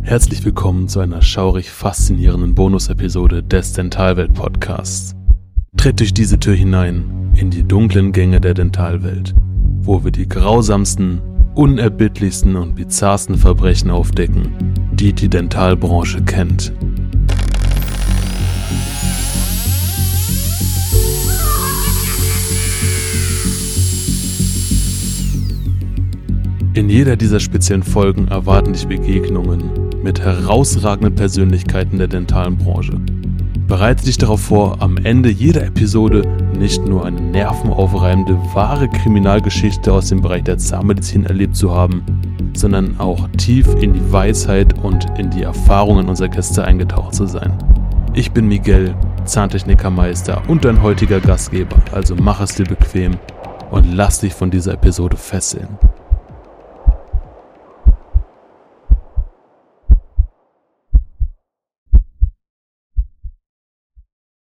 Herzlich willkommen zu einer schaurig faszinierenden Bonus-Episode des Dentalwelt-Podcasts. Tritt durch diese Tür hinein in die dunklen Gänge der Dentalwelt, wo wir die grausamsten, unerbittlichsten und bizarrsten Verbrechen aufdecken, die die Dentalbranche kennt. In jeder dieser speziellen Folgen erwarten dich Begegnungen mit herausragenden Persönlichkeiten der dentalen Branche. Bereite dich darauf vor, am Ende jeder Episode nicht nur eine nervenaufreibende, wahre Kriminalgeschichte aus dem Bereich der Zahnmedizin erlebt zu haben, sondern auch tief in die Weisheit und in die Erfahrungen unserer Gäste eingetaucht zu sein. Ich bin Miguel, Zahntechnikermeister und dein heutiger Gastgeber, also mach es dir bequem und lass dich von dieser Episode fesseln.